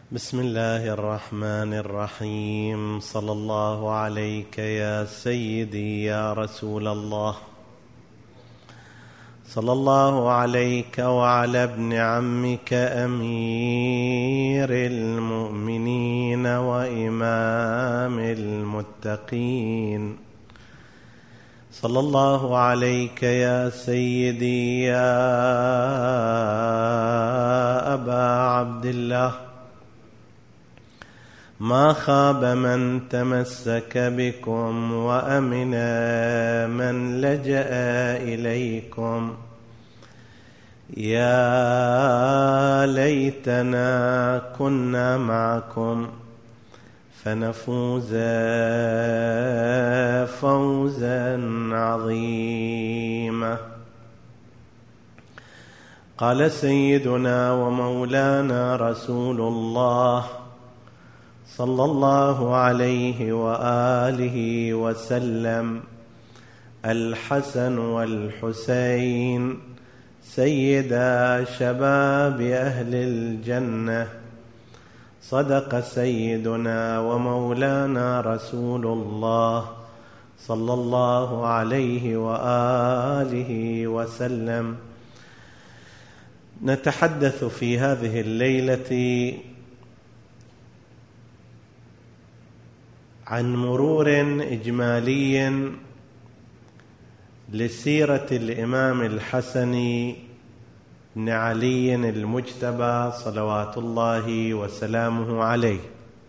بسم الله الرحمن الرحيم. صلى الله عليك يا سيدي يا رسول الله، صلى الله عليك وعلى ابن عمك أمير المؤمنين وإمام المتقين، صلى الله عليك يا سيدي يا أبا عبد الله. ما خاب من تمسك بكم وأمن من لجأ إليكم. يا ليتنا كنا معكم فنفوز فوزا عظيما. قال سيدنا ومولانا رسول الله صلى الله عليه وآله وسلم: الحسن والحسين سيدا شباب أهل الجنة. صدق سيدنا ومولانا رسول الله صلى الله عليه وآله وسلم. نتحدث في هذه الليلة عن مرور إجمالي لسيرة الإمام الحسن بن علي المجتبى صلوات الله وسلامه عليه.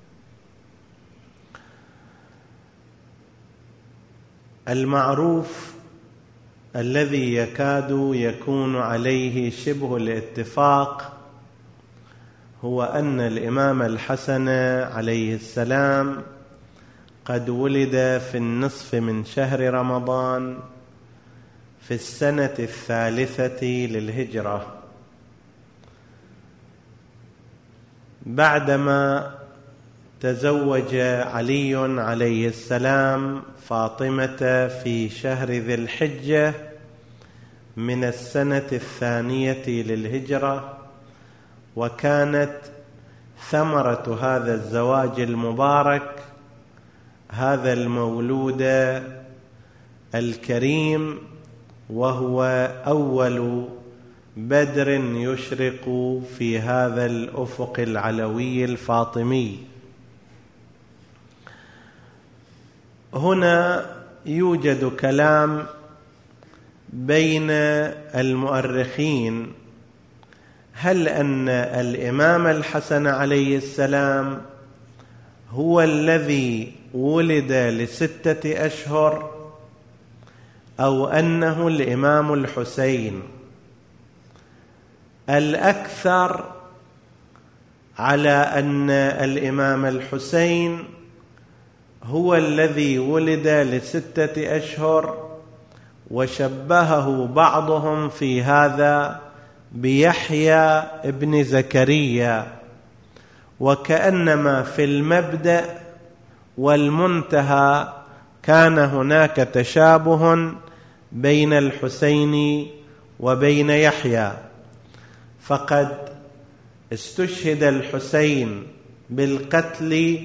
المعروف الذي يكاد يكون عليه شبه الاتفاق هو أن الإمام الحسن عليه السلام قد ولد في النصف من شهر رمضان في السنة 3 للهجرة، بعدما تزوج علي عليه السلام فاطمة في شهر ذي الحجة من السنة 2 للهجرة. وكانت ثمرة هذا الزواج المبارك هذا المولود الكريم، وهو أول بدر يشرق في هذا الأفق العلوي الفاطمي. هنا يوجد كلام بين المؤرخين: هل أن الإمام الحسن عليه السلام هو الذي ولد ل6 أشهر، أو أنه الإمام الحسين؟ الأكثر على أن الإمام الحسين هو الذي ولد ل6 أشهر، وشبهه بعضهم في هذا بيحيى ابن زكريا، وكأنما في المبدأ والمنتهى كان هناك تشابه بين الحسين وبين يحيى. فقد استشهد الحسين بالقتل،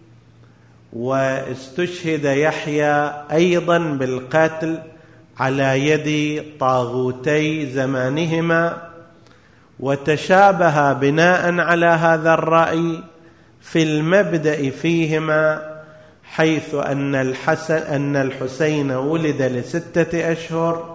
واستشهد يحيى أيضا بالقتل على يد طاغوتي زمانهما، وتشابه بناء على هذا الرأي في المبدأ فيهما، حيث أن الحسين ولد ل6 أشهر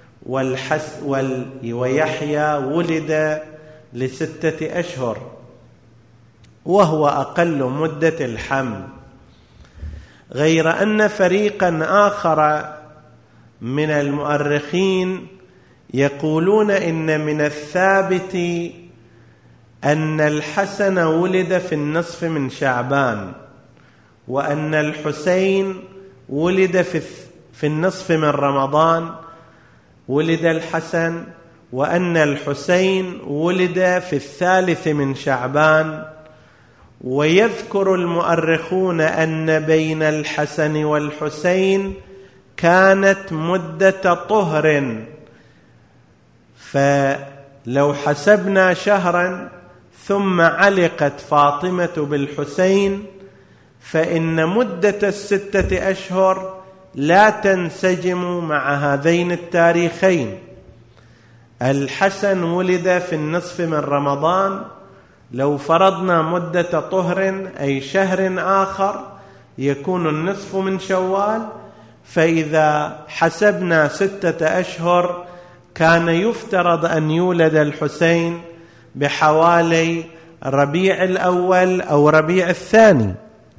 ويحيى ولد ل6 أشهر، وهو أقل مدة الحمل. غير أن فريقا آخر من المؤرخين يقولون إن من الثابت أن الحسن ولد في النصف من شعبان، وأن الحسين ولد في النصف من رمضان ولد الحسن، وأن الحسين ولد في 3 من شعبان. ويذكر المؤرخون أن بين الحسن والحسين كانت مدة طهر، فلو حسبنا شهرا ثم علقت فاطمة بالحسين، فإن مدة 6 أشهر لا تنسجم مع هذين التاريخين. الحسن ولد في النصف من رمضان، لو فرضنا مدة طهر أي شهر آخر يكون النصف من شوال، فإذا حسبنا 6 أشهر كان يفترض أن يولد الحسين بحوالي ربيع الأول أو ربيع الثاني،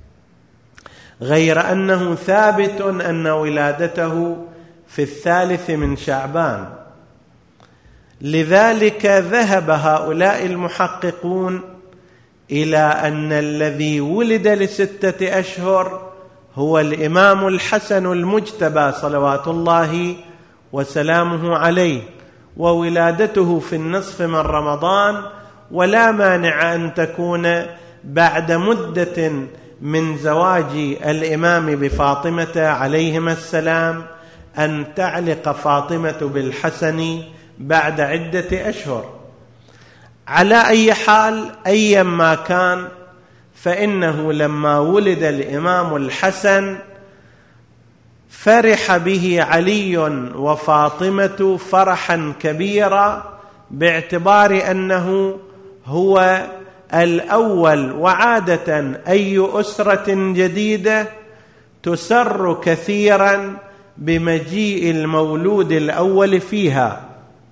غير أنه ثابت أن ولادته في 3 من شعبان. لذلك ذهب هؤلاء المحققون إلى أن الذي ولد ل6 أشهر هو الإمام الحسن المجتبى صلوات الله وسلامه عليه، وولادته في النصف من رمضان، ولا مانع أن تكون بعد مدة من زواج الإمام بفاطمة عليهما السلام، أن تعلق فاطمة بالحسن بعد عدة أشهر. على أي حال أيا ما كان، فإنه لما ولد الإمام الحسن فرح به علي وفاطمة فرحا كبيرا، باعتبار أنه هو الأول، وعادة أي أسرة جديدة تسر كثيرا بمجيء المولود الأول فيها.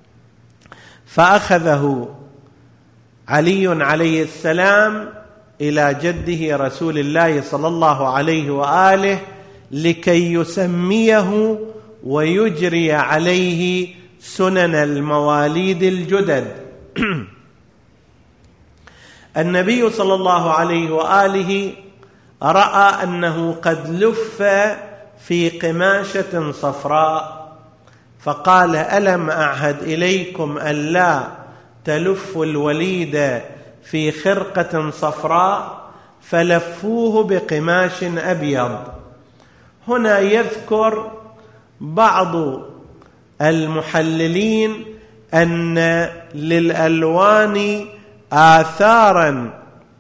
فأخذه علي عليه السلام إلى جده رسول الله صلى الله عليه وآله لكي يسميه ويجري عليه سنن المواليد الجدد. النبي صلى الله عليه وآله رأى أنه قد لف في قماشة صفراء، فقال: ألم أعهد إليكم ألا تلفوا الوليد في خرقة صفراء؟ فلفوه بقماش أبيض. هنا يذكر بعض المحللين أن للألوان آثارا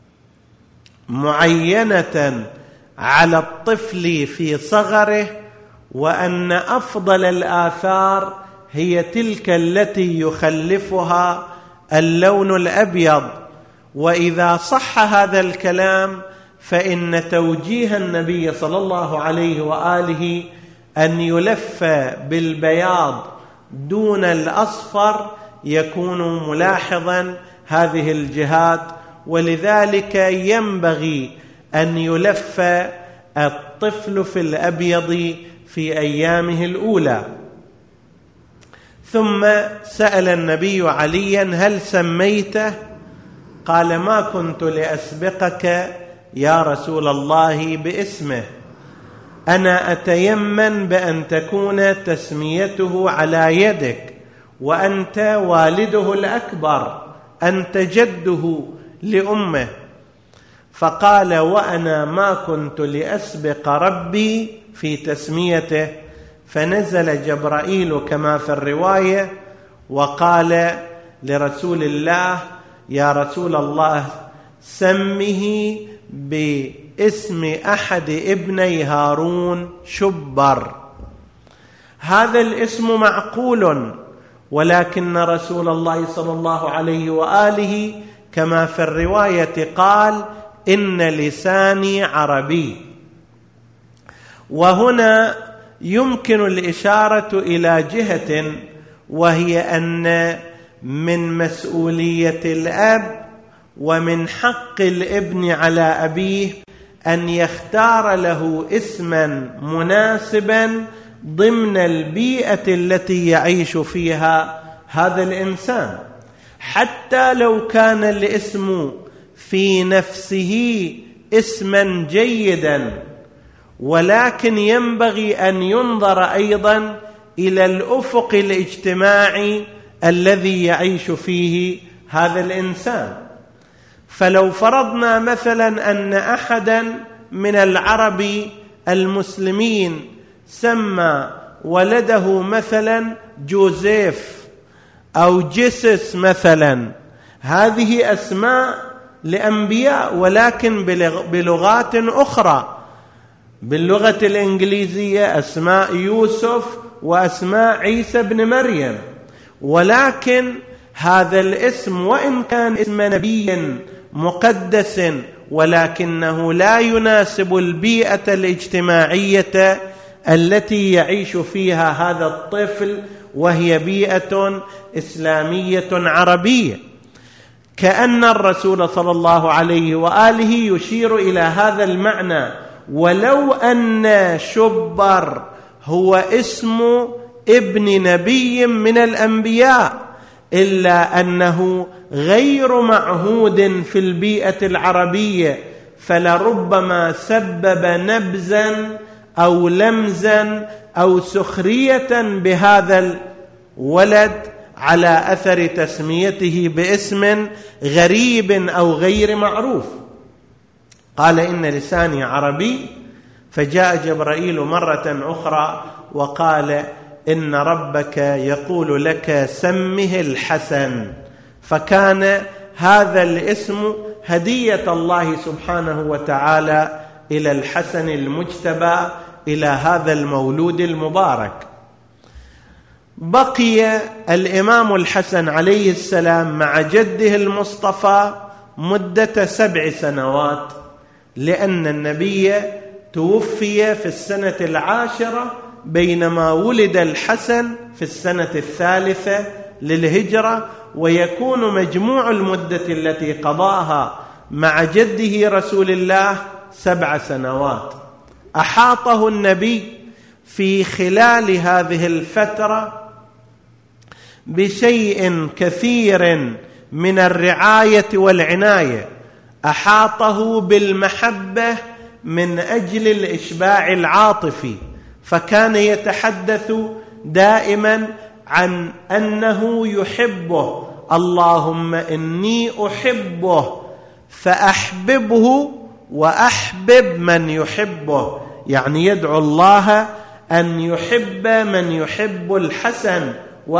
معينة على الطفل في صغره، وأن أفضل الآثار هي تلك التي يخلفها اللون الأبيض. وإذا صح هذا الكلام فإن توجيه النبي صلى الله عليه وآله أن يلف بالبياض دون الأصفر يكون ملاحظا هذه الجهات، ولذلك ينبغي أن يلف الطفل في الأبيض في أيامه الأولى. ثم سأل النبي عليا: هل سميته؟ قال: ما كنت لأسبقك يا رسول الله باسمه، أنا أتيمن بأن تكون تسميته على يدك، وأنت والده الأكبر، أنت جده لأمه. فقال: وأنا ما كنت لأسبق ربي في تسميته. فنزل جبرائيل كما في الرواية وقال لرسول الله: يا رسول الله، سمه باسم أحد ابني هارون شبر. هذا الاسم معقول، ولكن رسول الله صلى الله عليه وآله كما في الرواية قال: إن لساني عربي. وهنا يمكن الإشارة إلى جهة، وهي أن من مسؤولية الأب ومن حق الابن على أبيه أن يختار له اسما مناسبا ضمن البيئة التي يعيش فيها هذا الإنسان، حتى لو كان الاسم في نفسه اسما جيدا، ولكن ينبغي أن ينظر أيضا إلى الأفق الاجتماعي الذي يعيش فيه هذا الإنسان. فلو فرضنا مثلا أن أحدا من العرب المسلمين سمى ولده مثلا جوزيف أو جيسس مثلا، هذه أسماء لأنبياء ولكن بلغات أخرى. باللغة الإنجليزية أسماء يوسف وأسماء عيسى بن مريم، ولكن هذا الاسم وإن كان اسم نبي مقدس ولكنه لا يناسب البيئة الاجتماعية التي يعيش فيها هذا الطفل، وهي بيئة إسلامية عربية. كأن الرسول صلى الله عليه وآله يشير إلى هذا المعنى. ولو أن شبر هو اسم ابن نبي من الأنبياء، إلا أنه غير معهود في البيئة العربية، فلربما سبب نبزا أو لمزا أو سخرية بهذا الولد على أثر تسميته باسم غريب أو غير معروف. قال إن لساني عربي، فجاء جبرائيل مرة أخرى وقال إن ربك يقول لك سمه الحسن. فكان هذا الاسم هدية الله سبحانه وتعالى إلى الحسن المجتبى، إلى هذا المولود المبارك. بقي الإمام الحسن عليه السلام مع جده المصطفى مدة 7 سنوات، لأن النبي توفي في السنة 10 بينما ولد الحسن في السنة 3 للهجرة، ويكون مجموع المدة التي قضاها مع جده رسول الله 7 سنوات. أحاطه النبي في خلال هذه الفترة بشيء كثير من الرعاية والعناية، أحاطه بالمحبة من أجل الإشباع العاطفي، فكان يتحدث دائما عن أنه يحبه. اللهم إني أحبه فأحببه وأحبب من يحبه، يعني يدعو الله أن يحب من يحب الحسن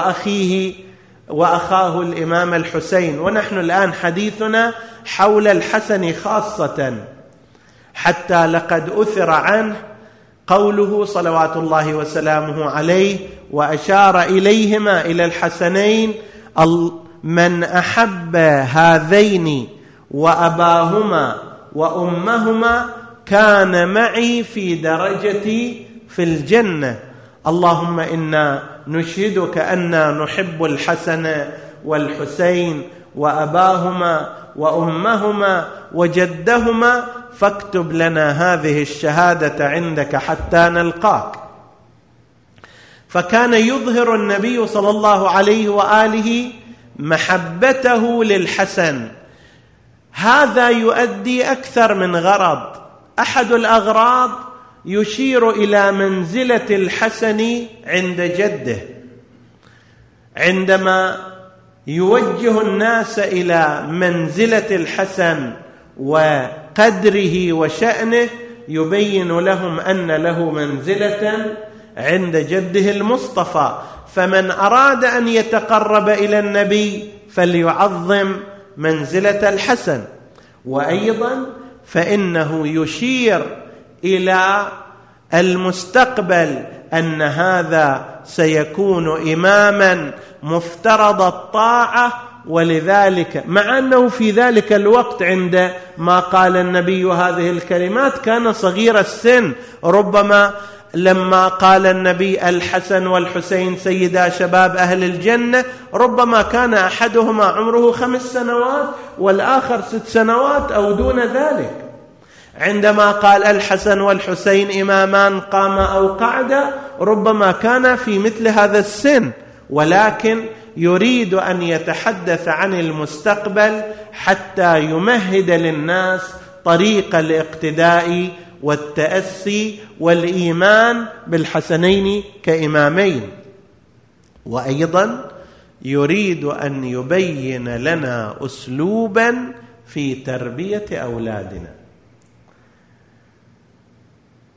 وأخاه الإمام الحسين. ونحن الآن حديثنا حول الحسن خاصة، حتى لقد أثر عنه قوله صلوات الله وسلامه عليه وأشار إليهما إلى الحسنين: من أحب هذين وأباهما وأمهما كان معي في درجتي في الجنة. اللهم إنا نشهدك أننا نحب الحسن والحسين وأباهما وأمهما وجدهما، فاكتب لنا هذه الشهادة عندك حتى نلقاك. فكان يظهر النبي صلى الله عليه وآله محبته للحسن. هذا يؤدي أكثر من غرض. أحد الأغراض يشير إلى منزلة الحسن عند جده، عندما يوجه الناس إلى منزلة الحسن وقدره وشأنه يبين لهم أن له منزلة عند جده المصطفى. فمن أراد أن يتقرب إلى النبي فليعظم منزلة الحسن. وأيضا فإنه يشير إلى المستقبل أن هذا سيكون إماما مفترض الطاعة، ولذلك مع أنه في ذلك الوقت عندما قال النبي هذه الكلمات كان صغير السن. ربما لما قال النبي الحسن والحسين سيدا شباب أهل الجنة ربما كان أحدهما عمره 5 سنوات والآخر 6 سنوات أو دون ذلك. عندما قال الحسن والحسين إمامان قاما أو قعدا ربما كان في مثل هذا السن، ولكن يريد أن يتحدث عن المستقبل حتى يمهد للناس طريق الاقتداء والتأسي والإيمان بالحسنين كإمامين. وأيضا يريد أن يبين لنا أسلوبا في تربية أولادنا.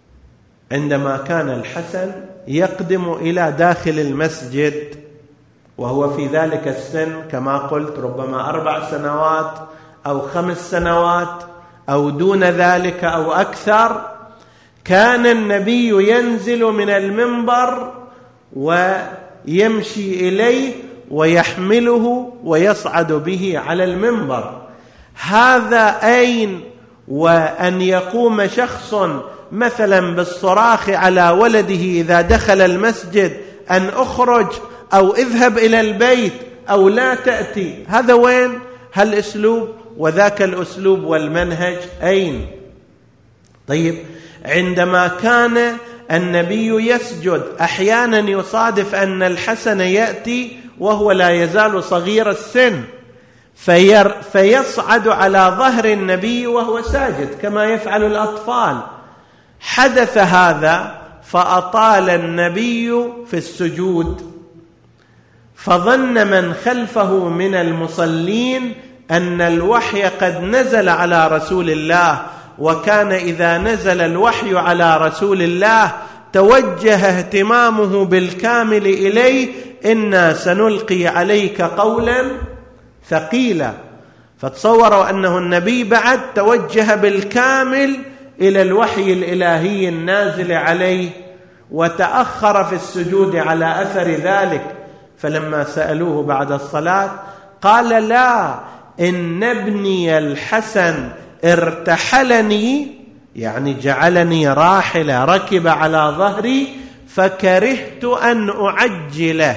عندما كان الحسن يقدم إلى داخل المسجد وهو في ذلك السن كما قلت ربما 4 سنوات أو 5 سنوات أو دون ذلك أو أكثر، كان النبي ينزل من المنبر ويمشي إليه ويحمله ويصعد به على المنبر. هذا أين؟ وأن يقوم شخص مثلا بالصراخ على ولده إذا دخل المسجد أن أخرج أو اذهب إلى البيت أو لا تأتي، هذا وين؟ هالأسلوب وذاك الأسلوب والمنهج أين؟ طيب، عندما كان النبي يسجد أحيانا يصادف أن الحسن يأتي وهو لا يزال صغير السن فيصعد على ظهر النبي وهو ساجد كما يفعل الأطفال. حدث هذا فأطال النبي في السجود، فظن من خلفه من المصلين أن الوحي قد نزل على رسول الله، وكان إذا نزل الوحي على رسول الله توجه اهتمامه بالكامل إليه: إنا سنلقي عليك قولا ثقيلا. فتصوروا أنه النبي بعد توجه بالكامل إلى الوحي الإلهي النازل عليه، وتأخر في السجود على أثر ذلك. فلما سألوه بعد الصلاة قال: لا، إن ابني الحسن ارتحلني، يعني جعلني راحلة، ركب على ظهري، فكرهت أن أعجله،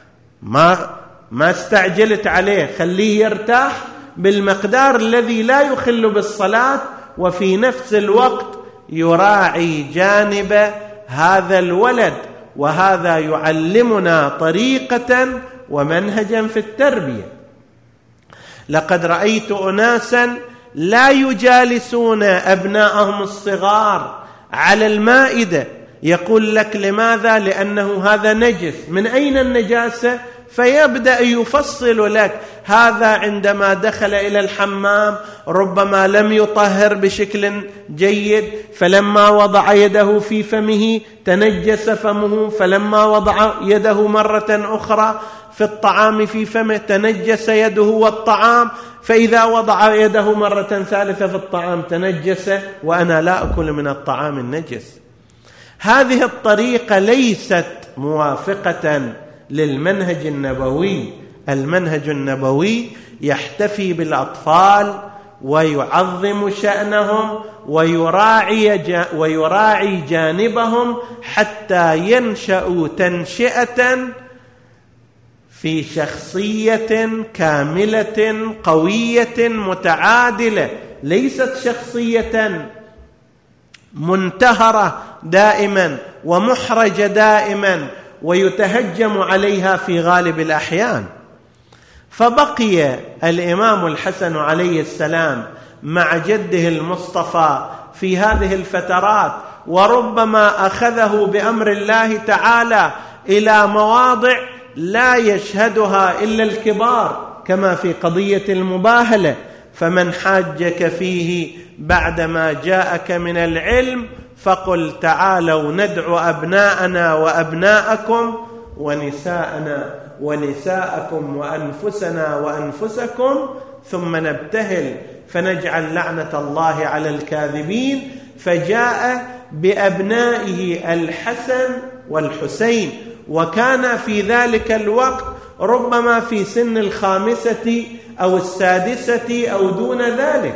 ما استعجلت عليه، خليه يرتاح بالمقدار الذي لا يخل بالصلاة، وفي نفس الوقت يراعي جانب هذا الولد. وهذا يعلمنا طريقة ومنهجا في التربية. لقد رأيت أناسا لا يجالسون أبناءهم الصغار على المائدة، يقول لك: لماذا؟ لأنه هذا نجس. من أين النجاسة؟ فيبدأ يفصل لك: هذا عندما دخل إلى الحمام ربما لم يطهر بشكل جيد، فلما وضع يده في فمه تنجس فمه، فلما وضع يده مرة أخرى في الطعام في فمه تنجس يده والطعام، فإذا وضع يده مرة ثالثة في الطعام تنجس، وأنا لا أكل من الطعام النجس. هذه الطريقة ليست موافقة للمنهج النبوي. المنهج النبوي يحتفي بالأطفال ويعظم شأنهم ويراعي جانبهم حتى ينشأوا تنشئة في شخصية كاملة قوية متعادلة، ليست شخصية منتهرة دائما ومحرجة دائما ويتهجم عليها في غالب الأحيان. فبقي الإمام الحسن عليه السلام مع جده المصطفى في هذه الفترات، وربما أخذه بأمر الله تعالى إلى مواضع لا يشهدها إلا الكبار، كما في قضية المباهلة: فمن حاجك فيه بعدما جاءك من العلم فقل تعالوا ندعو أبناءنا وأبناءكم ونساءنا ونساءكم وأنفسنا وأنفسكم ثم نبتهل فنجعل لعنة الله على الكاذبين. فجاء بأبنائه الحسن والحسين، وكان في ذلك الوقت ربما في سن 5 أو 6 أو دون ذلك.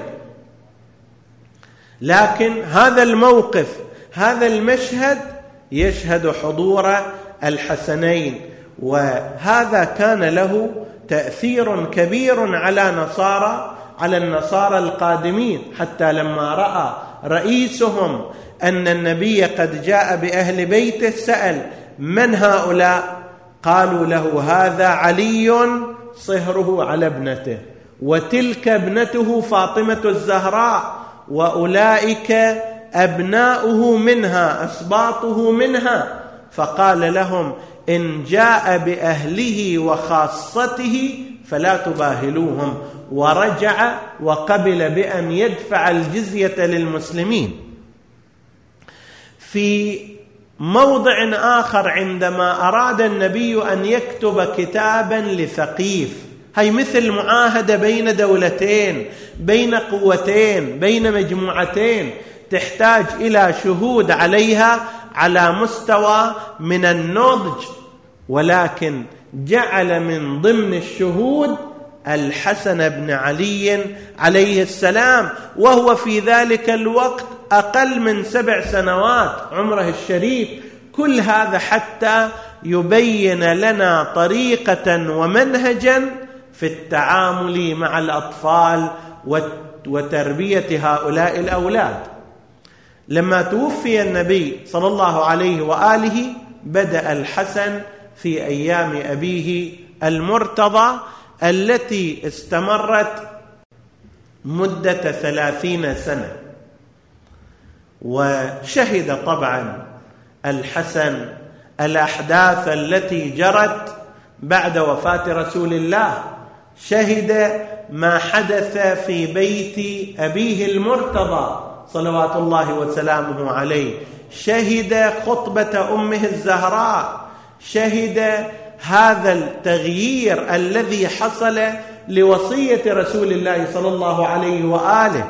لكن هذا الموقف، هذا المشهد يشهد حضور الحسنين، وهذا كان له تأثير كبير على النصارى القادمين، حتى لما رأى رئيسهم أن النبي قد جاء بأهل بيته سأل: من هؤلاء؟ قالوا له: هذا علي صهره على ابنته، وتلك ابنته فاطمة الزهراء، وأولئك أبناؤه منها، أسباطه منها. فقال لهم: إن جاء بأهله وخاصته فلا تباهلوهم، ورجع وقبل بأن يدفع الجزية للمسلمين. في موضع آخر عندما أراد النبي أن يكتب كتابا لثقيف، هي مثل معاهدة بين دولتين، بين قوتين، بين مجموعتين، تحتاج إلى شهود عليها على مستوى من النضج، ولكن جعل من ضمن الشهود الحسن بن علي عليه السلام، وهو في ذلك الوقت أقل من 7 سنوات عمره الشريف. كل هذا حتى يبين لنا طريقة ومنهجا في التعامل مع الأطفال وتربية هؤلاء الأولاد. لما توفي النبي صلى الله عليه وآله بدأ الحسن في أيام أبيه المرتضى التي استمرت مدة 30 سنة. وشهد طبعا الحسن الأحداث التي جرت بعد وفاة رسول الله، شهد ما حدث في بيت أبيه المرتضى صلوات الله وسلامه عليه، شهد خطبة أمه الزهراء، شهد هذا التغيير الذي حصل لوصية رسول الله صلى الله عليه وآله.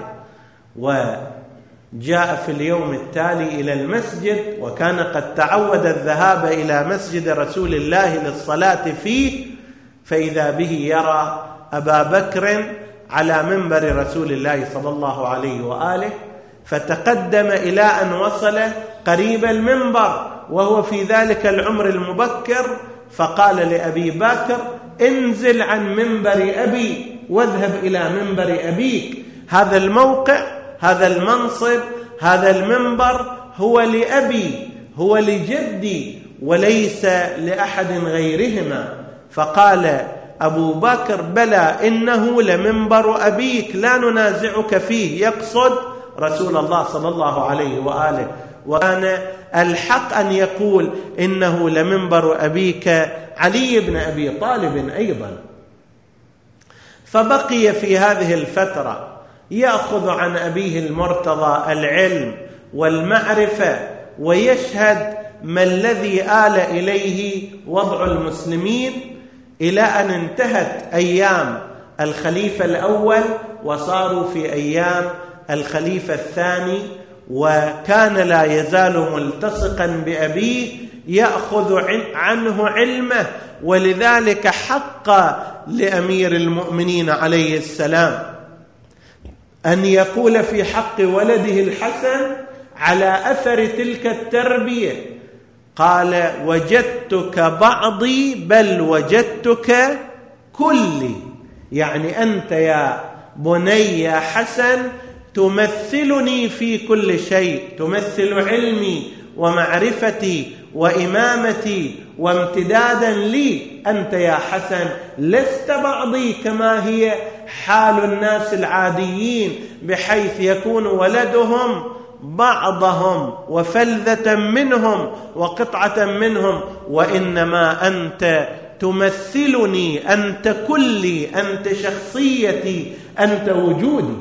وجاء في اليوم التالي إلى المسجد، وكان قد تعود الذهاب إلى مسجد رسول الله للصلاة فيه، فإذا به يرى أبا بكر على منبر رسول الله صلى الله عليه وآله، فتقدم إلى أن وصل قريب المنبر وهو في ذلك العمر المبكر، فقال لأبي بكر: انزل عن منبر أبي واذهب إلى منبر أبيك. هذا الموقع، هذا المنصب، هذا المنبر هو لأبي، هو لجدي، وليس لأحد غيرهما. فقال أبو بكر: بلى، إنه لمنبر أبيك لا ننازعك فيه، يقصد رسول الله صلى الله عليه وآله، وكان الحق أن يقول إنه لمنبر أبيك علي بن أبي طالب أيضا. فبقي في هذه الفترة يأخذ عن أبيه المرتضى العلم والمعرفة، ويشهد ما الذي آل إليه وضع المسلمين، إلى أن انتهت أيام الخليفة الأول وصاروا في أيام الخليفة الثاني، وكان لا يزال ملتصقا بأبيه يأخذ عنه علمه. ولذلك حق لأمير المؤمنين عليه السلام أن يقول في حق ولده الحسن على أثر تلك التربية، قال: وجدتك بعضي بل وجدتك كلي، يعني أنت يا بني يا حسن تمثلني في كل شيء، تمثل علمي ومعرفتي وإمامتي وامتدادا لي. أنت يا حسن لست بعضي كما هي حال الناس العاديين، بحيث يكون ولدهم بعضهم وفلذة منهم وقطعة منهم، وإنما أنت تمثلني، أنت كلي، أنت شخصيتي، أنت وجودي.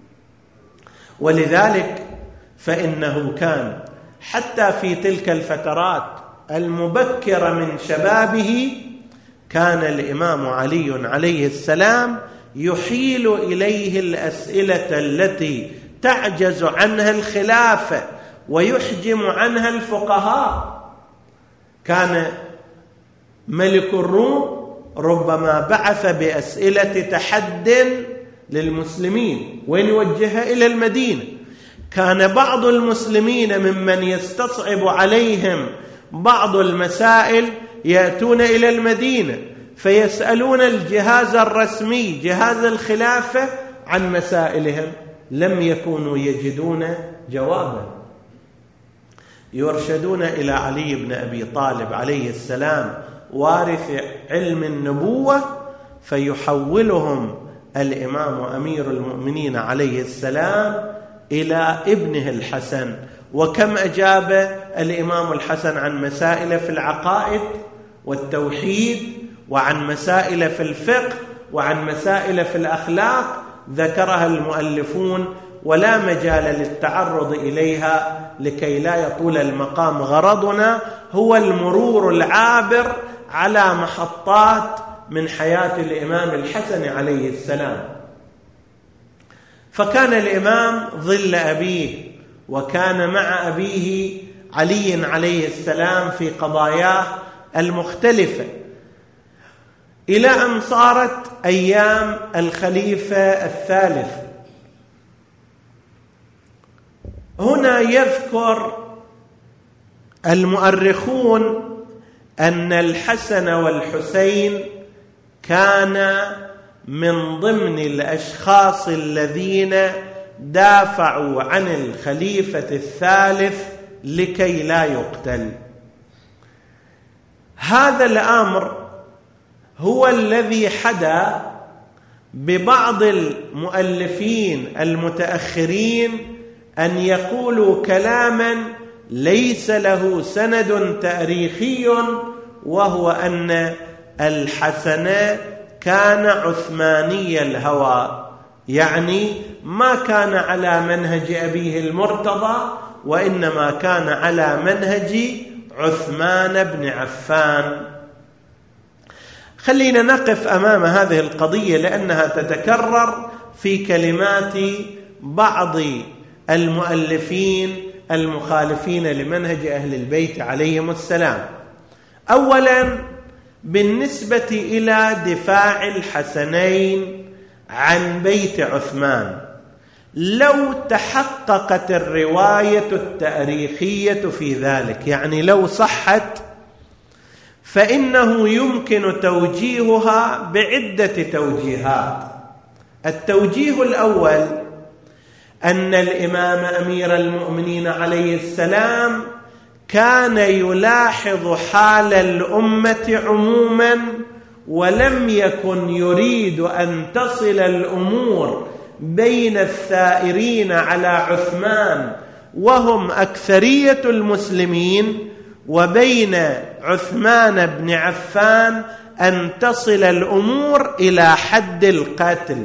ولذلك فإنه كان حتى في تلك الفترات المبكرة من شبابه كان الإمام علي عليه السلام يحيل إليه الأسئلة التي تعجز عنها الخلافة ويحجم عنها الفقهاء. كان ملك الروم ربما بعث بأسئلة تحد للمسلمين وين يوجهها إلى المدينة. كان بعض المسلمين ممن يستصعب عليهم بعض المسائل يأتون إلى المدينة فيسألون الجهاز الرسمي جهاز الخلافة عن مسائلهم، لم يكونوا يجدون جوابا، يرشدون إلى علي بن أبي طالب عليه السلام وارث علم النبوة، فيحولهم الإمام أمير المؤمنين عليه السلام إلى ابنه الحسن. وكم أجاب الإمام الحسن عن مسائل في العقائد والتوحيد، وعن مسائل في الفقه، وعن مسائل في الأخلاق ذكرها المؤلفون ولا مجال للتعرض إليها لكي لا يطول المقام. غرضنا هو المرور العابر على محطات من حياة الإمام الحسن عليه السلام. فكان الإمام ظل أبيه، وكان مع أبيه علي عليه السلام في قضاياه المختلفة، إلى أن صارت أيام الخليفة الثالث. هنا يذكر المؤرخون أن الحسن والحسين كان من ضمن الأشخاص الذين دافعوا عن الخليفة الثالث لكي لا يقتل. هذا الأمر هو الذي حدا ببعض المؤلفين المتأخرين أن يقولوا كلاما ليس له سند تاريخي، وهو أن الحسن كان عثماني الهوى، يعني ما كان على منهج أبيه المرتضى، وإنما كان على منهج عثمان بن عفان. خلينا نقف أمام هذه القضية لأنها تتكرر في كلمات بعض المؤلفين المخالفين لمنهج أهل البيت عليهم السلام. أولا، بالنسبة إلى دفاع الحسنين عن بيت عثمان، لو تحققت الرواية التاريخية في ذلك، يعني لو صحت، فإنه يمكن توجيهها بعدة توجيهات. التوجيه الأول أن الإمام أمير المؤمنين عليه السلام كان يلاحظ حال الأمة عموما، ولم يكن يريد أن تصل الأمور بين الثائرين على عثمان وهم أكثرية المسلمين وبين عثمان بن عفان أن تصل الأمور إلى حد القتل.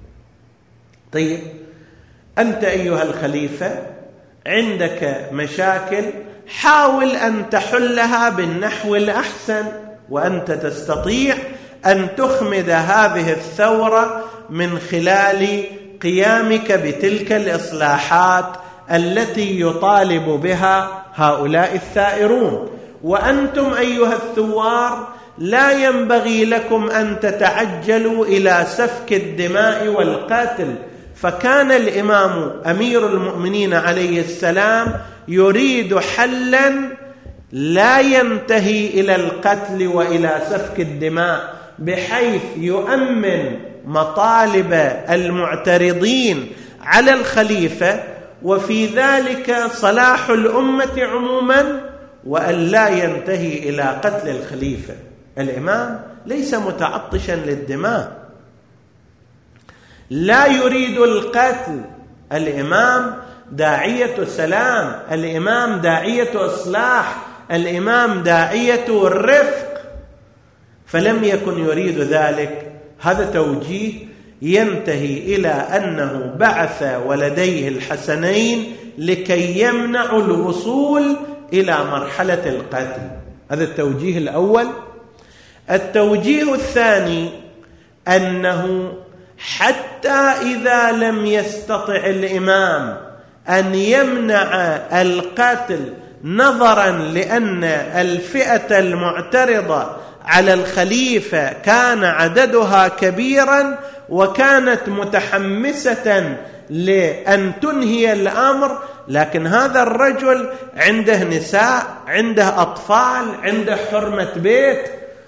طيب، أنت أيها الخليفة عندك مشاكل، حاول أن تحلها بالنحو الأحسن، وأنت تستطيع أن تخمد هذه الثورة من خلال قيامك بتلك الإصلاحات التي يطالب بها هؤلاء الثائرون. وأنتم أيها الثوار لا ينبغي لكم أن تتعجلوا إلى سفك الدماء والقتل، فكان الإمام أمير المؤمنين عليه السلام يريد حلا لا ينتهي إلى القتل وإلى سفك الدماء، بحيث يؤمن مطالب المعترضين على الخليفة، وفي ذلك صلاح الأمة عموما، وأن لا ينتهي إلى قتل الخليفة. الإمام ليس متعطشا للدماء، لا يريد القتل. الإمام داعية سلام، الإمام داعية إصلاح، الإمام داعية الرفق، فلم يكن يريد ذلك. هذا توجيه ينتهي إلى أنه بعث ولديه الحسنين لكي يمنعوا الوصول إلى مرحلة القتل. هذا التوجيه الأول. التوجيه الثاني أنه حتى إذا لم يستطع الإمام أن يمنع القتل، نظرا لأن الفئة المعترضة على الخليفة كان عددها كبيرا وكانت متحمسة لأن تنهي الأمر، لكن هذا الرجل عنده نساء، عنده أطفال، عنده حرمة بيت،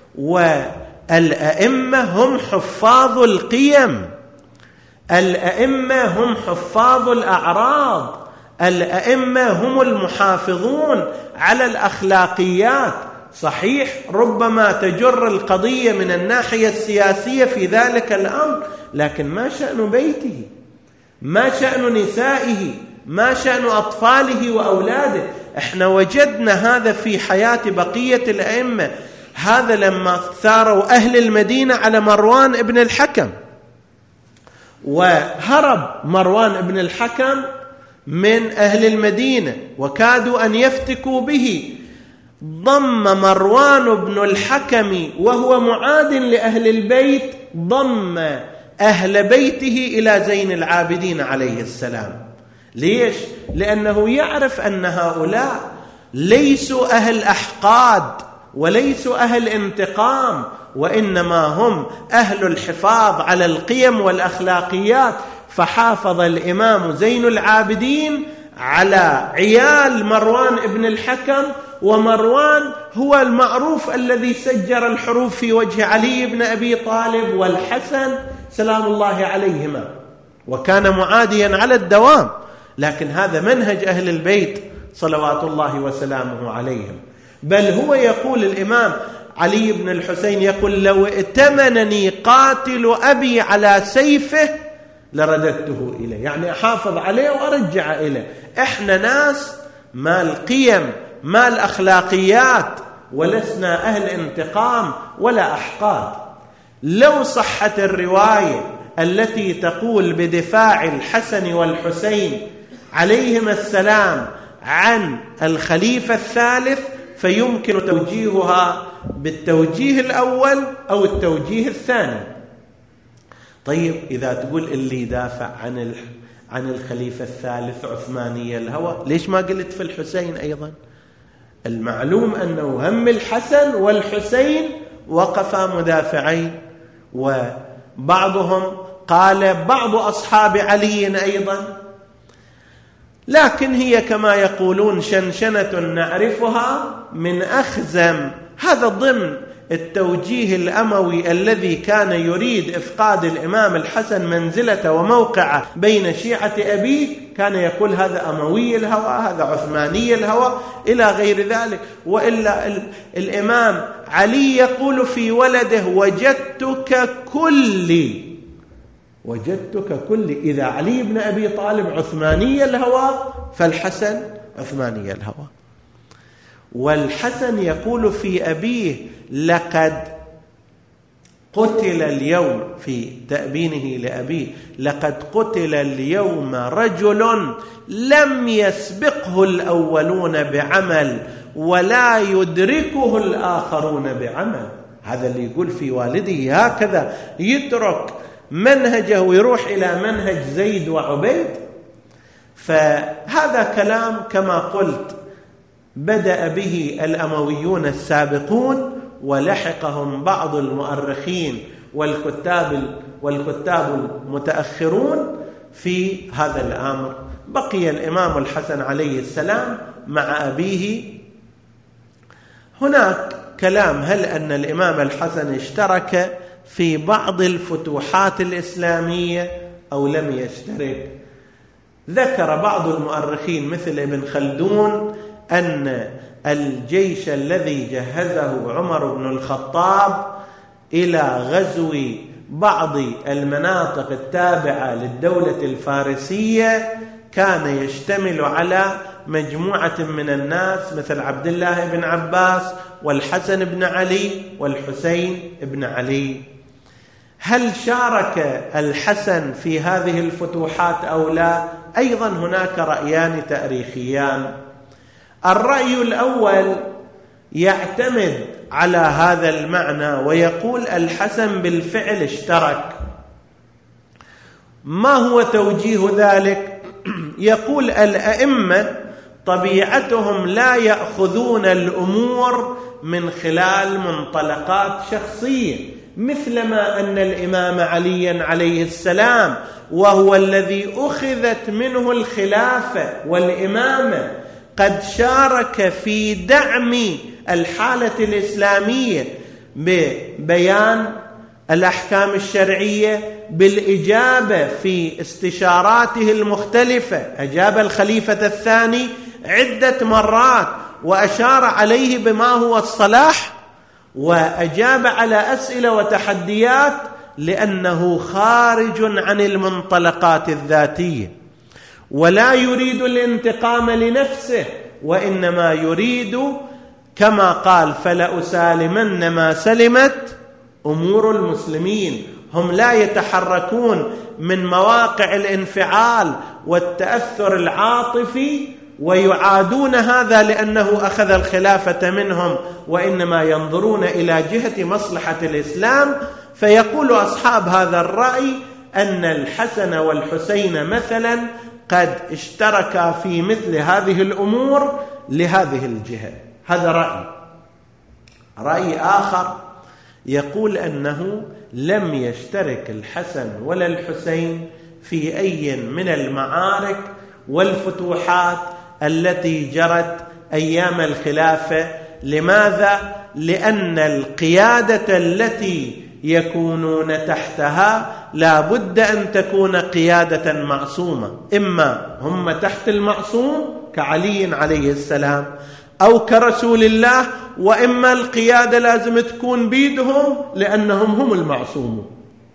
والأئمة هم حفاظ القيم، الأئمة هم حفاظ الأعراض، الأئمة هم المحافظون على الأخلاقيات. صحيح ربما تجر القضية من الناحية السياسية في ذلك الأمر، لكن ما شأن بيته؟ ما شأن نسائه؟ ما شأن أطفاله وأولاده؟ احنا وجدنا هذا في حياة بقية الأئمة. هذا لما ثاروا أهل المدينة على مروان ابن الحكم، وهرب مروان بن الحكم من أهل المدينة وكادوا أن يفتكوا به. ضم مروان بن الحكم وهو معاد لأهل البيت، ضم أهل بيته إلى زين العابدين عليه السلام. ليش؟ لأنه يعرف أن هؤلاء ليسوا أهل أحقاد وليسوا أهل انتقام، وإنما هم أهل الحفاظ على القيم والأخلاقيات. فحافظ الإمام زين العابدين على عيال مروان بن الحكم، ومروان هو المعروف الذي سجر الحروف في وجه علي بن أبي طالب والحسن سلام الله عليهما، وكان معاديا على الدوام. لكن هذا منهج أهل البيت صلوات الله وسلامه عليهم. بل هو يقول الإمام علي بن الحسين يقول: لو ائتمنني قاتل أبي على سيفه لرددته إليه، يعني أحافظ عليه وأرجع إليه. إحنا ناس ما القيم ما الأخلاقيات، ولسنا أهل انتقام ولا أحقاد. لو صحت الرواية التي تقول بدفاع الحسن والحسين عليهما السلام عن الخليفة الثالث، فيمكن توجيهها بالتوجيه الأول أو التوجيه الثاني. طيب إذا تقول اللي دافع عن الخليفة الثالث عثمانية الهوى، ليش ما قلت في الحسين أيضا؟ المعلوم أنه هم الحسن والحسين وقفا مدافعين، وبعضهم قال بعض أصحاب علي أيضا. لكن هي كما يقولون شنشنة نعرفها من أخزم. هذا ضمن التوجيه الأموي الذي كان يريد إفقاد الإمام الحسن منزلته وموقعه بين شيعة أبيه. كان يقول هذا أموي الهوى، هذا عثماني الهوى، إلى غير ذلك. وإلا الإمام علي يقول في ولده: وجدتك كلي. إذا علي بن أبي طالب عثماني الهوى فالحسن عثماني الهوى. والحسن يقول في أبيه: لقد قتل اليوم، في تأبينه لأبيه: لقد قتل اليوم رجل لم يسبقه الأولون بعمل ولا يدركه الآخرون بعمل. هذا اللي يقول في والده هكذا، يترك منهجه ويروح إلى منهج زيد وعبيد. فهذا كلام كما قلت بدأ به الأمويون السابقون، ولحقهم بعض المؤرخين والكتاب المتأخرون في هذا الأمر. بقي الإمام الحسن عليه السلام مع أبيه. هناك كلام هل أن الإمام الحسن اشترك في بعض الفتوحات الإسلامية أو لم يشترك. ذكر بعض المؤرخين مثل ابن خلدون أن الجيش الذي جهزه عمر بن الخطاب إلى غزو بعض المناطق التابعة للدولة الفارسية كان يشتمل على مجموعة من الناس مثل عبد الله بن عباس والحسن بن علي والحسين بن علي. هل شارك الحسن في هذه الفتوحات أو لا؟ أيضا هناك رأيان تاريخيان. الرأي الأول يعتمد على هذا المعنى ويقول الحسن بالفعل اشترك. ما هو توجيه ذلك؟ يقول الأئمة طبيعتهم لا يأخذون الأمور من خلال منطلقات شخصية، مثلما أن الإمام علي عليه السلام وهو الذي أخذت منه الخلافة والإمامة قد شارك في دعم الحالة الإسلامية ببيان الأحكام الشرعية، بالإجابة في استشاراته المختلفة. أجاب الخليفة الثاني عدة مرات وأشار عليه بما هو الصلاح، وأجاب على أسئلة وتحديات، لأنه خارج عن المنطلقات الذاتية، ولا يريد الانتقام لنفسه، وإنما يريد كما قال: فلأسالمن ما سلمت أمور المسلمين. هم لا يتحركون من مواقع الانفعال والتأثر العاطفي ويعادون هذا لأنه أخذ الخلافة منهم، وإنما ينظرون إلى جهة مصلحة الإسلام. فيقول أصحاب هذا الرأي أن الحسن والحسين مثلا قد اشتركا في مثل هذه الأمور لهذه الجهة. هذا رأي آخر يقول أنه لم يشترك الحسن ولا الحسين في أي من المعارك والفتوحات التي جرت أيام الخلافة. لماذا؟ لأن القيادة التي يكونون تحتها لا بد أن تكون قيادة معصومة، إما هم تحت المعصوم كعلي عليه السلام أو كرسول الله، وإما القيادة لازم تكون بيدهم لأنهم هم المعصومون.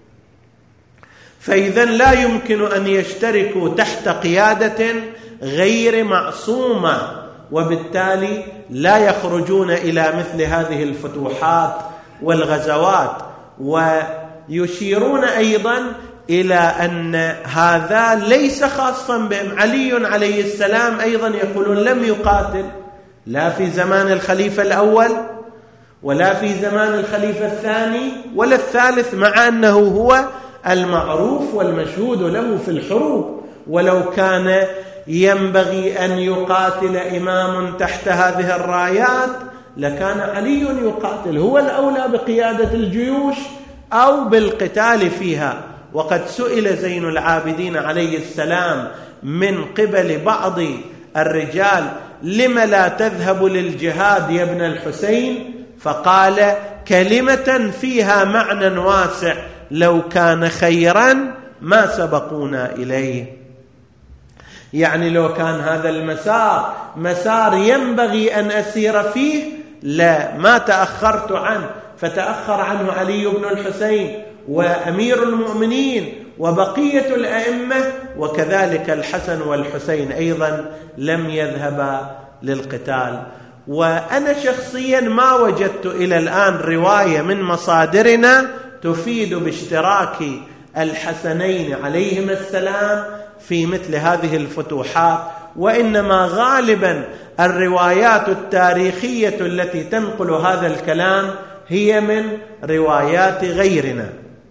فإذا لا يمكن أن يشتركوا تحت قيادة غير معصومة، وبالتالي لا يخرجون إلى مثل هذه الفتوحات والغزوات. ويشيرون أيضا إلى أن هذا ليس خاصا بهم. علي عليه السلام أيضا يقولون لم يقاتل لا في زمان الخليفة الأول ولا في زمان الخليفة الثاني ولا الثالث، مع أنه هو المعروف والمشهود له في الحروب. ولو كان ينبغي أن يقاتل إمام تحت هذه الرايات لكان علي يقاتل، هو الأولى بقيادة الجيوش أو بالقتال فيها. وقد سئل زين العابدين عليه السلام من قبل بعض الرجال: لم لا تذهب للجهاد يا ابن الحسين؟ فقال: كلمة فيها معنى واسع، لو كان خيرا ما سبقونا إليه. يعني لو كان هذا المسار مسار ينبغي أن أسير فيه لا ما تأخرت عنه. فتأخر عنه علي بن الحسين وأمير المؤمنين وبقية الأئمة، وكذلك الحسن والحسين أيضا لم يذهبا للقتال. وأنا شخصيا ما وجدت إلى الآن رواية من مصادرنا تفيد باشتراك الحسنين عليهما السلام في مثل هذه الفتوحات، وإنما غالبا الروايات التاريخية التي تنقل هذا الكلام هي من روايات غيرنا.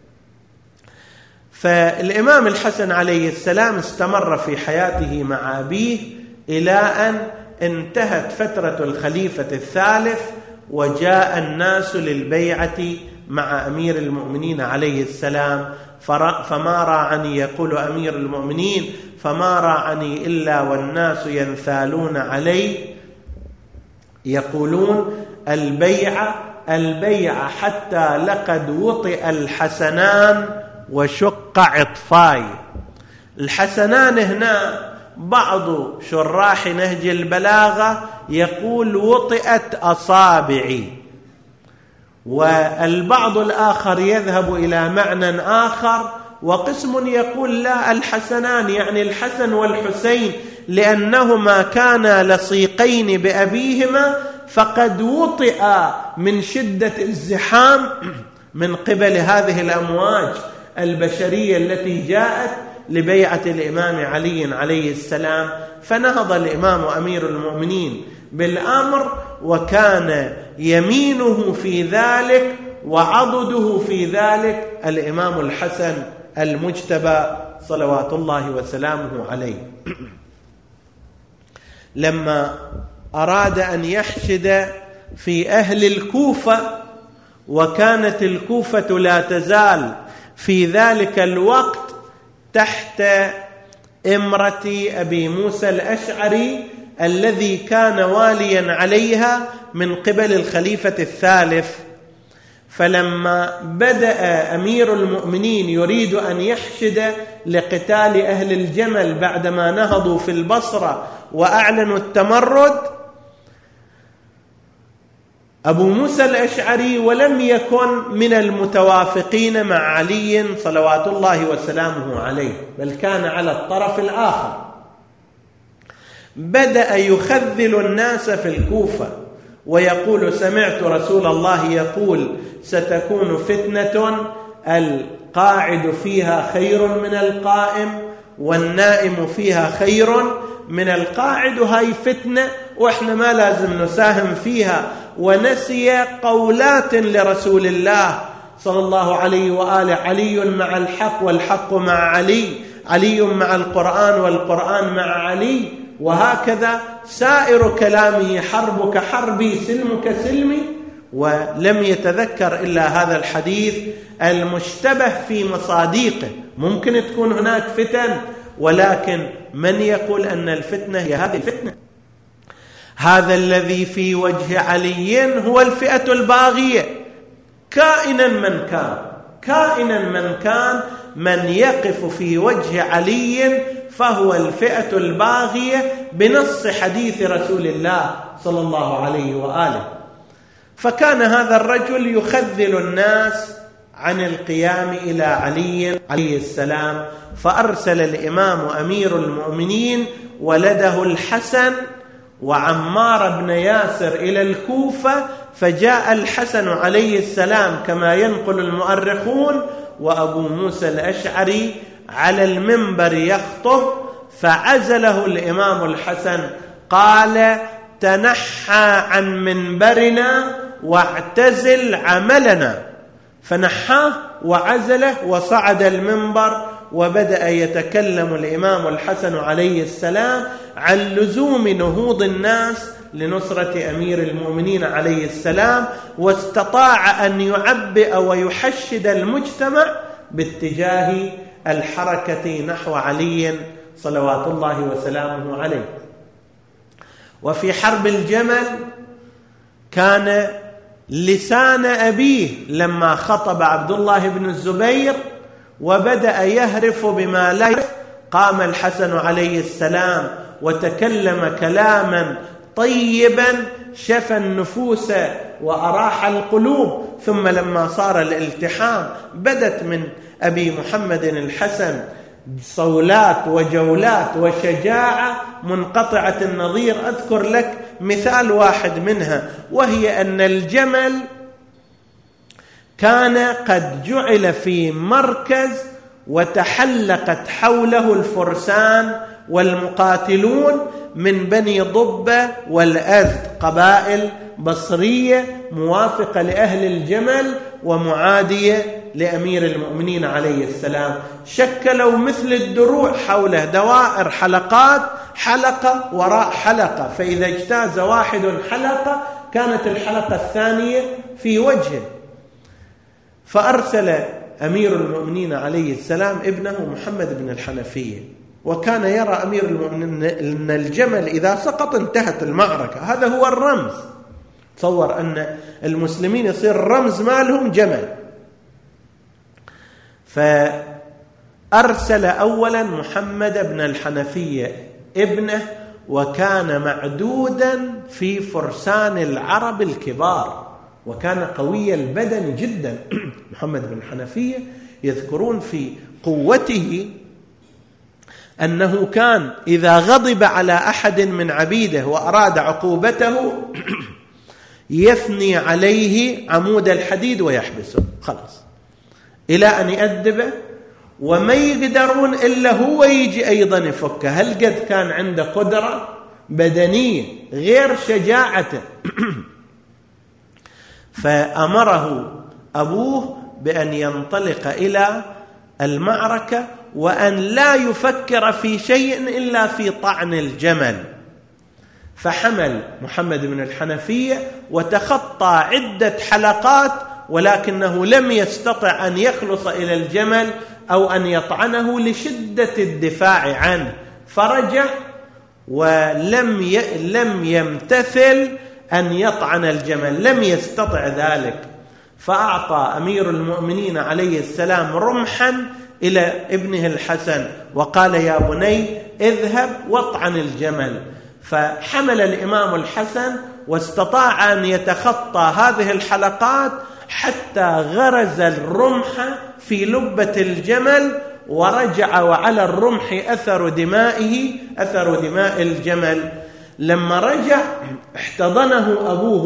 فالإمام الحسن عليه السلام استمر في حياته مع أبيه إلى أن انتهت فترة الخليفة الثالث، وجاء الناس للبيعة مع أمير المؤمنين عليه السلام. فما راعني، يقول أمير المؤمنين: فما راعني إلا والناس ينثالون علي يقولون البيعة حتى لقد وطئ الحسنان وشق عطفاي. الحسنان هنا بعض شراح نهج البلاغة يقول وطئت أصابعي، والبعض الآخر يذهب إلى معنى آخر، وقسم يقول لا، الحسنان يعني الحسن والحسين لأنهما كانا لصيقين بأبيهما، فقد وطئا من شدة الزحام من قبل هذه الأمواج البشرية التي جاءت لبيعة الإمام علي عليه السلام. فنهض الإمام أمير المؤمنين بالأمر، وكان يمينه في ذلك وعضده في ذلك الإمام الحسن المجتبى صلوات الله وسلامه عليه. لما أراد أن يحشد في أهل الكوفة، وكانت الكوفة لا تزال في ذلك الوقت تحت إمرة أبي موسى الأشعري الذي كان واليا عليها من قبل الخليفة الثالث. فلما بدأ أمير المؤمنين يريد أن يحشد لقتال أهل الجمل بعدما نهضوا في البصرة وأعلنوا التمرد، أبو موسى الأشعري ولم يكن من المتوافقين مع علي صلوات الله وسلامه عليه، بل كان على الطرف الآخر. بدأ يخذل الناس في الكوفة ويقول: سمعت رسول الله يقول ستكون فتنة القاعد فيها خير من القائم، والنائم فيها خير من القاعد، وهي فتنة وإحنا ما لازم نساهم فيها. ونسي قولات لرسول الله صلى الله عليه وآله: علي مع الحق والحق مع علي، علي مع القرآن والقرآن مع علي. وهكذا سائر كلامه: حربك حربي سلمك سلمي. ولم يتذكر إلا هذا الحديث المشتبه في مصاديقه. ممكن تكون هناك فتن، ولكن من يقول أن الفتنة هي هذه الفتنة؟ هذا الذي في وجه علي هو الفئة الباغية، كائنا من كان، كائنا من كان، من يقف في وجه علي فهو الفئة الباغية بنص حديث رسول الله صلى الله عليه وآله. فكان هذا الرجل يخذل الناس عن القيام إلى علي عليه السلام، فأرسل الإمام أمير المؤمنين ولده الحسن وعمار بن ياسر إلى الكوفة، فجاء الحسن عليه السلام كما ينقل المؤرخون وأبو موسى الأشعري على المنبر يخطب، فعزله الإمام الحسن، قال: تنحى عن منبرنا واعتزل عملنا. فنحاه وعزله وصعد المنبر، وبدأ يتكلم الإمام الحسن عليه السلام عن لزوم نهوض الناس لنصرة أمير المؤمنين عليه السلام، واستطاع أن يعبئ ويحشد المجتمع باتجاه الحركة نحو علي صلوات الله وسلامه عليه. وفي حرب الجمل كان لسان أبيه لما خطب عبد الله بن الزبير وبدأ يهرف بما لا يعرف، قام الحسن عليه السلام وتكلم كلاما طيبا شفى النفوس وأراح القلوب. ثم لما صار الالتحام بدت من أبي محمد الحسن صولات وجولات وشجاعة منقطعة النظير. أذكر لك مثال واحد منها، وهي أن الجمل كان قد جعل في مركز وتحلقت حوله الفرسان والمقاتلون من بني ضبة والأزد، قبائل بصرية موافقة لأهل الجمل ومعادية لأمير المؤمنين عليه السلام. شكلوا مثل الدروع حوله دوائر، حلقات، حلقة وراء حلقة، فإذا اجتاز واحد حلقة كانت الحلقة الثانية في وجهه. فأرسل أمير المؤمنين عليه السلام ابنه محمد بن الحنفية، وكان يرى أمير المؤمنين أن الجمل إذا سقط انتهت المعركة، هذا هو الرمز. تصور أن المسلمين يصير الرمز مالهم جمل. فأرسل أولا محمد بن الحنفية ابنه، وكان معدودا في فرسان العرب الكبار، وكان قوي البدن جدا. محمد بن الحنفية يذكرون في قوته أنه كان إذا غضب على أحد من عبيده وأراد عقوبته يثني عليه عمود الحديد ويحبسه، خلاص، إلى أن يأدبه، وما يقدرون إلا هو يجي أيضا يفكه. هل قد كان عنده قدرة بدنية غير شجاعته. فأمره أبوه بأن ينطلق إلى المعركة وأن لا يفكر في شيء إلا في طعن الجمل. فحمل محمد بن الحنفية وتخطى عدة حلقات، ولكنه لم يستطع أن يخلص إلى الجمل أو أن يطعنه لشدة الدفاع عنه، فرجع ولم يمتثل أن يطعن الجمل، لم يستطع ذلك. فأعطى أمير المؤمنين عليه السلام رمحا إلى ابنه الحسن وقال: يا بني اذهب واطعن الجمل. فحمل الإمام الحسن واستطاع أن يتخطى هذه الحلقات حتى غرز الرمح في لبة الجمل، ورجع وعلى الرمح أثر دمائه، أثر دماء الجمل. لما رجع احتضنه أبوه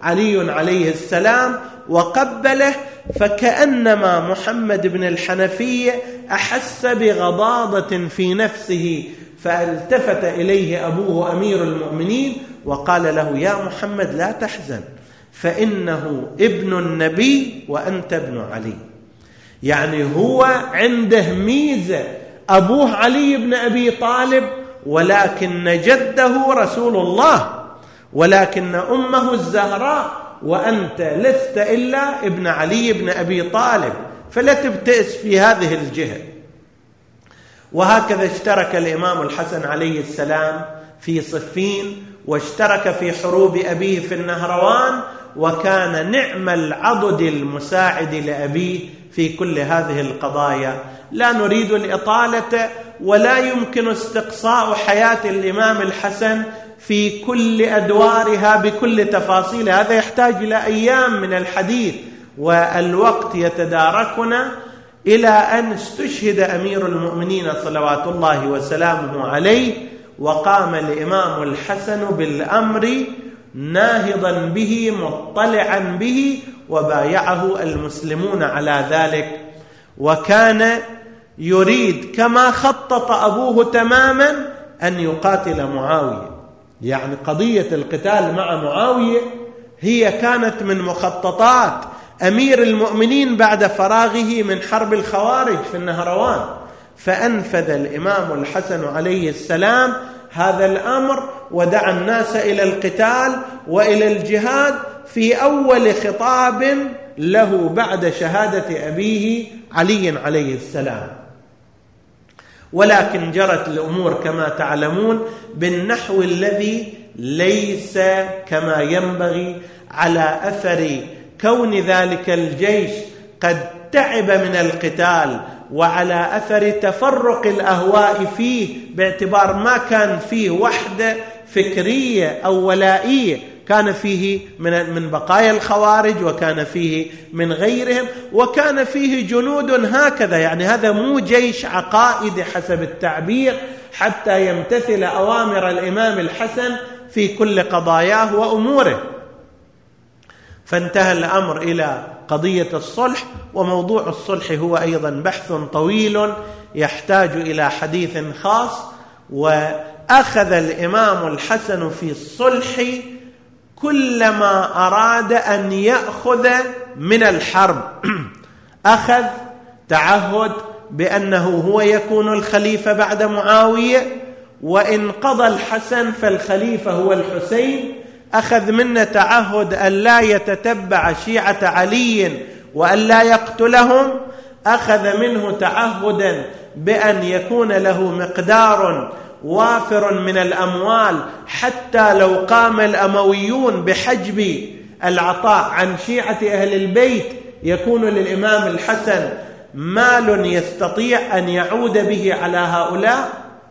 علي عليه السلام وقبله، فكأنما محمد بن الحنفية أحس بغضاضة في نفسه، فالتفت إليه أبوه أمير المؤمنين وقال له: يا محمد لا تحزن، فإنه ابن النبي وأنت ابن علي. يعني هو عنده ميزة، أبوه علي بن أبي طالب ولكن جده رسول الله، ولكن أمه الزهراء، وأنت لست إلا ابن علي بن أبي طالب، فلا تبتئس في هذه الجهة. وهكذا اشترك الإمام الحسن عليه السلام في صفين، واشترك في حروب أبيه في النهروان، وكان نعم العضد المساعد لأبيه في كل هذه القضايا. لا نريد الإطالة، ولا يمكن استقصاء حياة الإمام الحسن في كل أدوارها بكل تفاصيلها، هذا يحتاج إلى أيام من الحديث، والوقت يتداركنا، إلى أن استشهد أمير المؤمنين صلوات الله وسلامه عليه، وقام الإمام الحسن بالأمر ناهضا به مطلعا به، وبايعه المسلمون على ذلك. وكان يريد كما خطط أبوه تماما أن يقاتل معاوية، يعني قضية القتال مع معاوية هي كانت من مخططات أمير المؤمنين بعد فراغه من حرب الخوارج في النهروان، فأنفذ الإمام الحسن عليه السلام هذا الأمر، ودعا الناس إلى القتال وإلى الجهاد في أول خطاب له بعد شهادة أبيه علي عليه السلام. ولكن جرت الأمور كما تعلمون بالنحو الذي ليس كما ينبغي، على أثر كون ذلك الجيش قد تعب من القتال، وعلى أثر تفرق الأهواء فيه، باعتبار ما كان فيه وحدة فكرية أو ولائية، كان فيه من بقايا الخوارج، وكان فيه من غيرهم، وكان فيه جنود هكذا. يعني هذا مو جيش عقائدي حسب التعبير حتى يمتثل أوامر الإمام الحسن في كل قضاياه وأموره. فانتهى الأمر إلى قضية الصلح، وموضوع الصلح هو أيضا بحث طويل يحتاج إلى حديث خاص. وأخذ الإمام الحسن في الصلح كلما أراد أن يأخذ من الحرب. أخذ تعهد بأنه هو يكون الخليفة بعد معاوية، وإن قضى الحسن فالخليفة هو الحسين. أخذ منه تعهد أن لا يتتبع شيعة علي وأن لا يقتلهم. أخذ منه تعهدا بأن يكون له مقدار وافر من الأموال، حتى لو قام الأمويون بحجب العطاء عن شيعة أهل البيت يكون للإمام الحسن مال يستطيع أن يعود به على هؤلاء.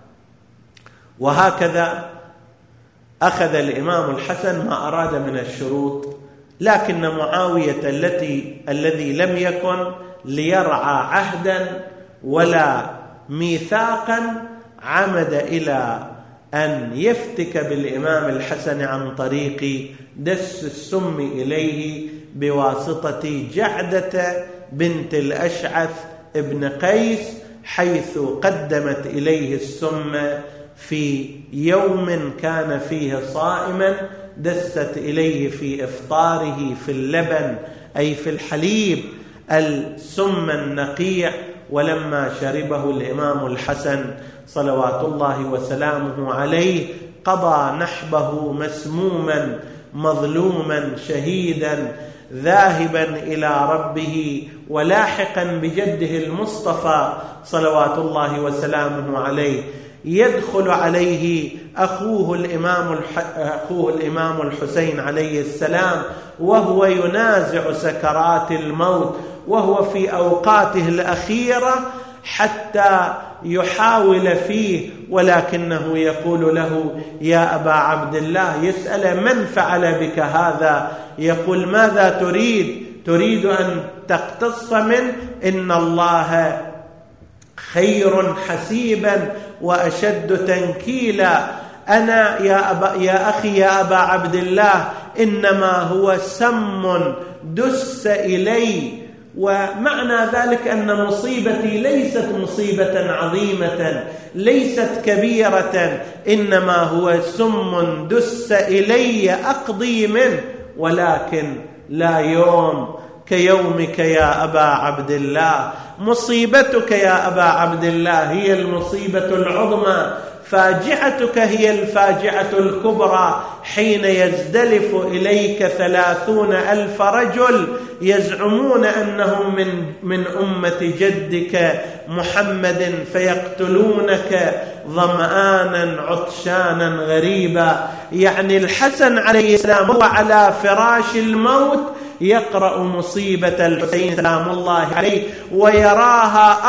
وهكذا أخذ الإمام الحسن ما أراد من الشروط. لكن معاوية الذي لم يكن ليرعى عهدا ولا ميثاقا، عمد إلى أن يفتك بالإمام الحسن عن طريق دس السم إليه بواسطة جعدة بنت الأشعث ابن قيس، حيث قدمت إليه السم في يوم كان فيه صائما، دست إليه في إفطاره في اللبن أي في الحليب السم النقيع، ولما شربه الإمام الحسن صلوات الله وسلامه عليه قضى نحبه مسموما مظلوما شهيدا، ذاهبا إلى ربه ولاحقا بجده المصطفى صلوات الله وسلامه عليه. يدخل عليه أخوه الإمام الحسين عليه السلام وهو ينازع سكرات الموت، وهو في أوقاته الأخيرة، حتى يحاول فيه، ولكنه يقول له: يا أبا عبد الله، يسأل: من فعل بك هذا؟ يقول: ماذا تريد؟ تريد أن تقتص منه؟ إن الله خير حسيبا وأشد تنكيلا. أنا يا أخي يا أبا عبد الله إنما هو سم دس إلي، ومعنى ذلك أن مصيبتي ليست مصيبة عظيمة، ليست كبيرة، إنما هو سم دس إلي أقضي منه، ولكن لا يوم كيومك يا أبا عبد الله. مصيبتك يا أبا عبد الله هي المصيبة العظمى، فاجعتك هي الفاجعة الكبرى حين يزدلف إليك 30,000 رجل يزعمون أنهم من أمة جدك محمد، فيقتلونك ظمآنا عطشانا غريبا. يعني الحسن عليه السلام هو على فراش الموت يقرأ مصيبة الحسين سلام الله عليه ويراها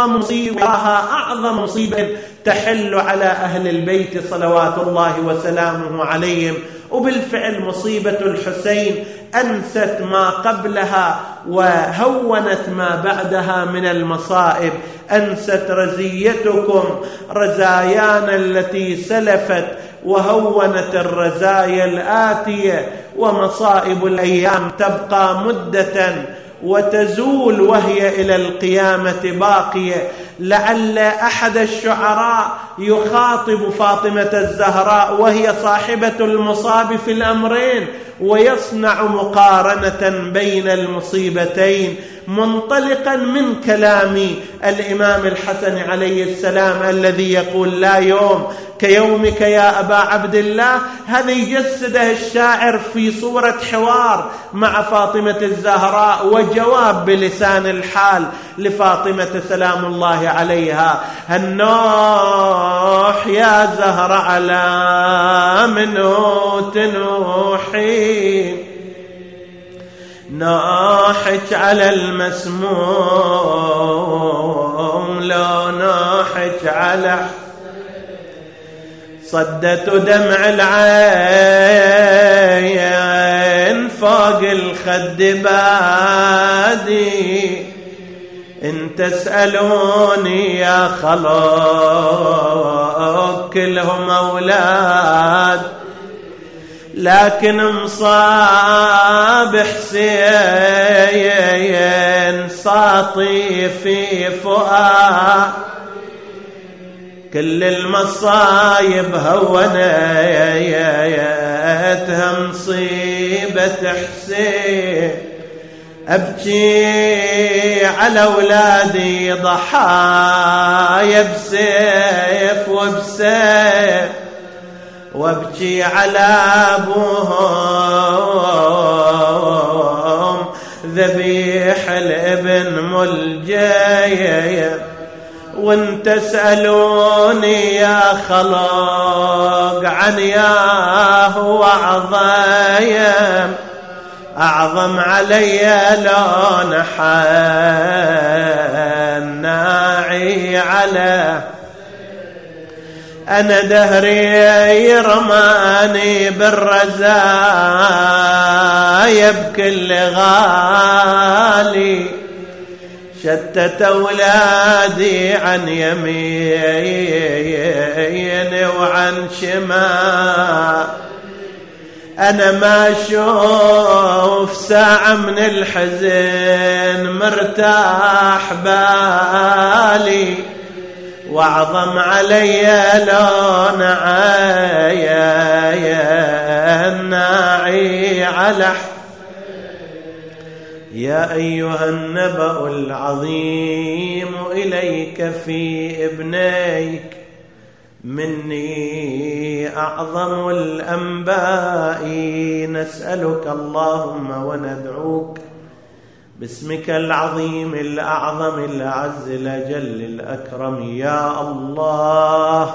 أعظم مصيبة تحل على أهل البيت صلوات الله وسلامه عليهم. وبالفعل مصيبة الحسين أنست ما قبلها وهونت ما بعدها من المصائب. أنست رزيتكم رزايانا التي سلفت، وهونت الرزايا الآتية، ومصائب الأيام تبقى مدة وتزول وهي إلى القيامة باقية. لعل أحد الشعراء يخاطب فاطمة الزهراء وهي صاحبة المصاب في الأمرين، ويصنع مقارنة بين المصيبتين منطلقا من كلام الإمام الحسن عليه السلام الذي يقول لا يوم كيومك يا أبا عبد الله. هذا يجسده الشاعر في صورة حوار مع فاطمة الزهراء وجواب بلسان الحال لفاطمة سلام الله عليها. النوح يا زهر على منه تنوحي، نوحك على المسموم لو نوحك على صدت دمع العين فوق الخد بادي. إن تسألوني يا خلق كلهم أولاد، لكن مصاب حسين ساطي في فؤاد. كل المصايب هونتها مصيبة حسين. أبكي على أولادي ضحايا بسيف وبسيف، وابكي على أبوهم ذبيح الابن ملجايا. وان تسألوني يا خلق عن ياه وعظايا، أعظم علي لون حناعي على أنا دهري رماني بالرزايا بكل غالي. شتت أولادي عن يمين وعن شمال، أنا ما أشوف ساعة من الحزن مرتاح بالي. واعظم علي لون عيناعي على يا أيها النبأ العظيم إليك في ابنيك مني أعظم الأنباء. نسألك اللهم وندعوك باسمك العظيم الأعظم الأعز الأجل الأكرم يا الله،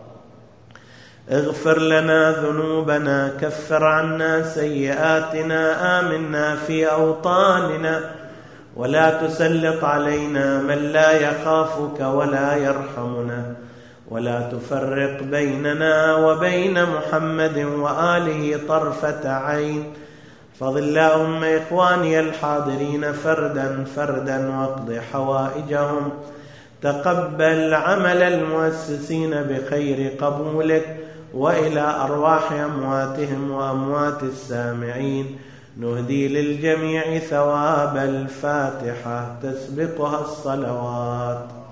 اغفر لنا ذنوبنا، كفر عنا سيئاتنا، آمنا في أوطاننا، ولا تسلط علينا من لا يخافك ولا يرحمنا، ولا تفرق بيننا وبين محمد وآله طرفة عين. فضل اللهم إخواني الحاضرين فردا فردا واقض حوائجهم. تقبل عمل المؤسسين بخير قبولك، وإلى أرواح أمواتهم وأموات السامعين. نهدي للجميع ثواب الفاتحة تسبقها الصلوات.